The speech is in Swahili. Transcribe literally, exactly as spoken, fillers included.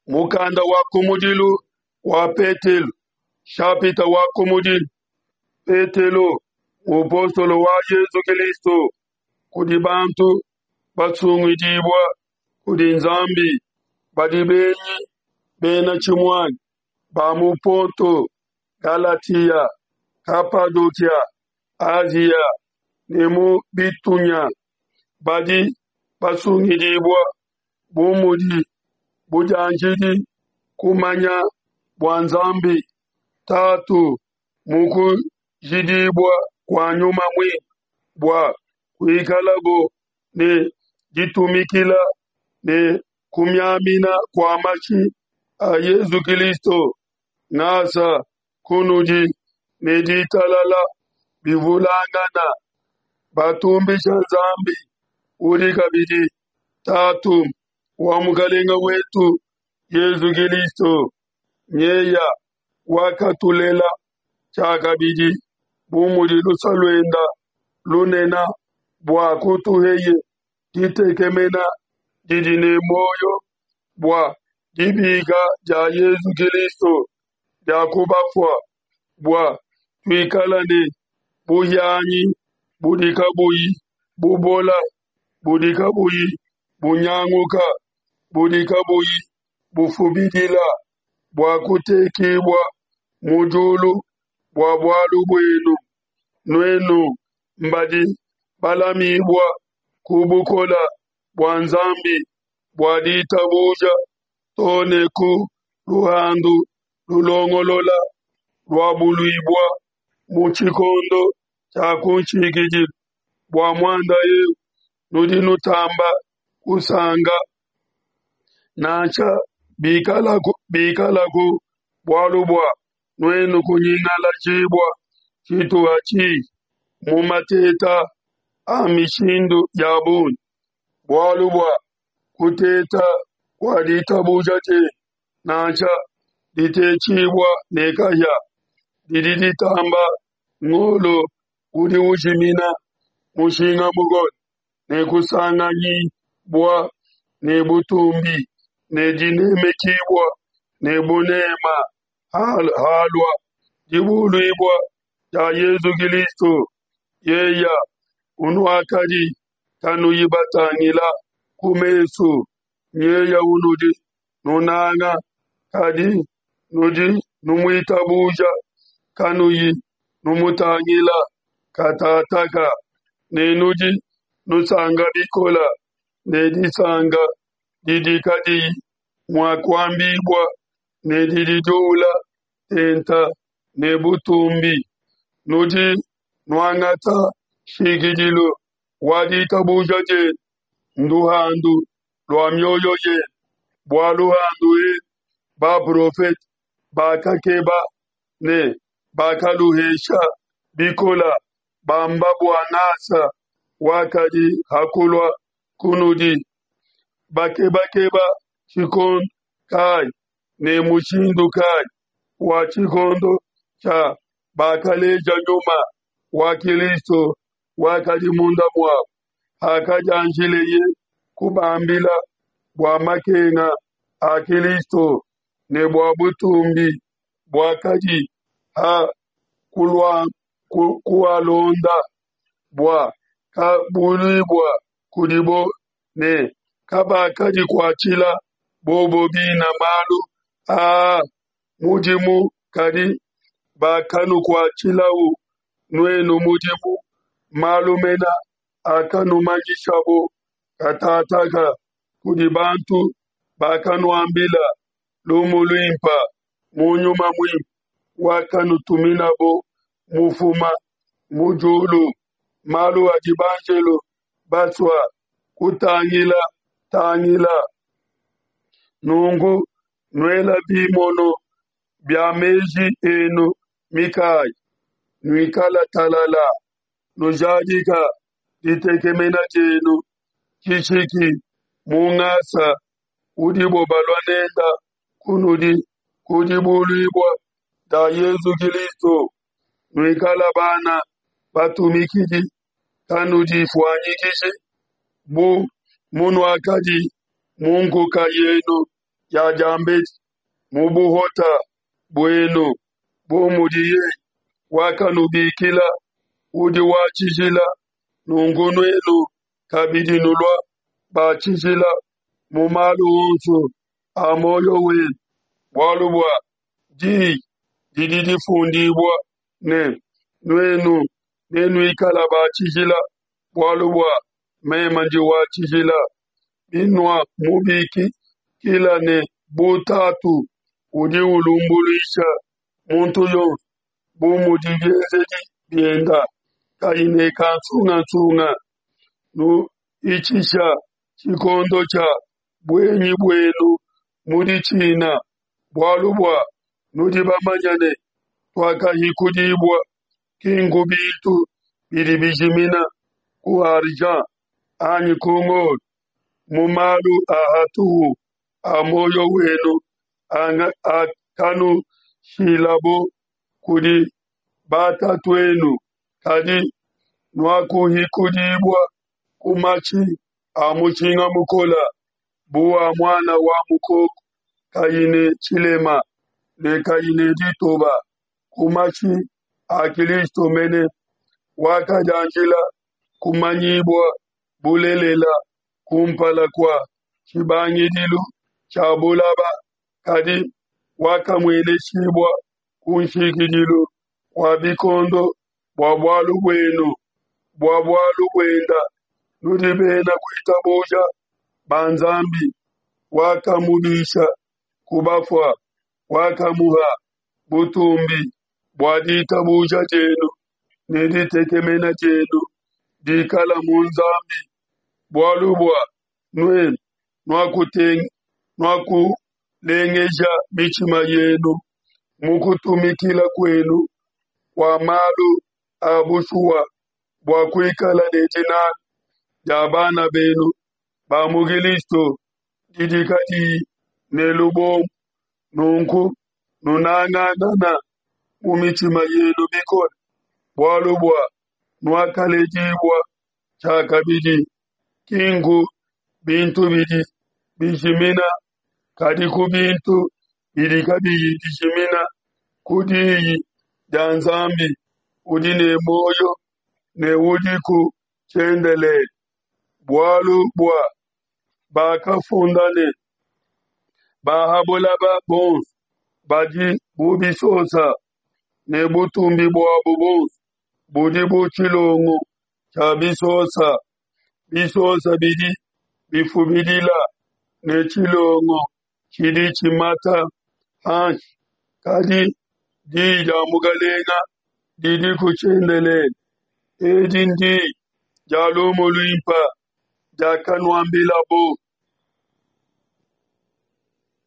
mukanda wako mudilu wa Petelo shapita wako mudilu Petelo upostolo wa Yesu Kristo kudi bantu batsungidibwa kudi nzambi badibenyi bena chimwani bamuponto Galatia Kapadokia Asia nemu bitunya badi basungidibwa bumudi bujanjidi kumanya bwanzambi tatu muku jidibwa kwa nyuma mwi bwa kuikalago ne jitumikila ne kumyamina kwa machi a Yesu Kristo nasa kunuji ne ditalala bivulangana batumbisha zambi urikabidi tatu wa mukalenga wetu Yesu Kristo nyeya wakatulela chakabidi bumudi lusalwenda lunena bwa kutuheye ditekemena didine moyo bwa dibiga ja Yesu Kristo ja kubafwa bwa twikalane buyanyi budikabuyi bubola budikabuyi bunyanguka budikabuyi bufubidila bwa kutekibwa mujulu bwa bwalu bwenu nwenu mbadi balamibwa kubukola bwanzambi bwaditabuja toneku luhandu lulongolola lwabuluibwa muchikondo chakunchikiji bwa mwanda ye nudinutamba kusanga nacha bikalaku bikalaku bwalubwa nwenu kunyingala chibwa chitu hachi mumateta amishindu yabuni bwalubwa kuteta waditabuja te nacha ditechibwa nekaya diditamba ngolo kudi ujimina mushinga mugoni nekusanga nyi bwa nebutumbi nejinemekibwa nebunema hal, halwa jibuluibwa ya Yesu Kristo yeya unwakadi kanu yibatangila kumesu yeya unudi nunanga kadi nudi numwitabuja kanuyi numutangila katataka nenudi nusanga bikola nedisanga didikadi mwakwambibwa nedididula tenta nebutumbi nudi nwangata shigidilo waditabuja je nduhandu lwa myoyo ye bwaluhandu ye ba profet bakakeba ne bakaluhesha bikola bamba bwanasa wakadi hakulwa kunudi bakebakeba chikon kai ne mushindu kai wa chikondo cha bakaleja nyuma wa Kristo wakadi munda mwa hakajanjileye kubambila bwa makenga a Kristo ne bwa butumbi bwa kadi ha kulwa ku, kualonda bwa kabuli bwa kudibo ne kaba kadi kwa chila bobo bina malu a mujimu kadi bakanu kwa chila u nwenu mujimu malu mena akanu manjishabo katataka kudibantu bakanu ambila lumuluimpa munyuma mwi wakanu tuminabo mufuma mujulu malu ajibanjelo baswa kutangila tangila nungu nwela bimono byameji enu mikai nwikala talala nujadika ditekemena jenu kishiki mungasa udibo balwanenda kunudi kudibulibwa da Yesu Kristo nwikala bana batumikidi kanudi fwanyikiji bu munu akadi mungu kayenu ya jambet mubuhota bueno bomudiye wakanubikila udi wachijila nungunwenu kabidi nulwa bachijila mumalu unsu amoyo we walubwa di dididi fundibwa ne nwenu nenu ikala bachijila walubwa memandi wachijila binwa mubiki kila ne butatu udi ulumbulisha muntu yo bumudiyezedi bienda kaine kansunga nsunga nu ichisha chikondo cha bwenyi bwenu muri china bwalubwa nudi bamanyane twakahikudibwa kingu bitu biri bijimina kuharja ani kungol mumalu ahatu amoyo wenu anga akanu shilabo kudi batatu wenu kadi nwakuhikudibwa kumachi amuchinga mukola buwa mwana wa mukoko kaine chilema ne kaine ditoba kumachi akilisto mene wakajanjila kumanyibwa bulelela kumpala kwa chibanyidilu chabulaba kadi wakamwele chibwa kunshikidilu wabikondo bwabwalu bwenu bwabwalu bwenda nudibena kuitabuja banzambi wakamubisha kubafwa wakamuha butumbi bwaditabuja jenu neditekemena jenu dikala munzambi bwalubwa nwe nwakuteng nwakulengeja michima yenu mukutumikila kwenu kwa malu abushuwa bwakuikala netinani jabana benu bamugilisto didikati nelubomu nunku nunang'ang'ana mumichima yenu bikona bwalubwa nwakalejibwa chakabidi kingu bintu bidi bijimina kadi kubintu bidi kabidi bijimina kudiyi janzambi udine moyo ne udiku chendele bwalubwa bakafundane bahabulaba bons baji bubisosa ne butumbi bwabo bons budi buchilongo cha bisosa bisosa bidi bifubidila ne chilongo chidi chimata hanch kadi dija mugalenga didi kuchendele edindi jalumulwimpa jakanwambila bo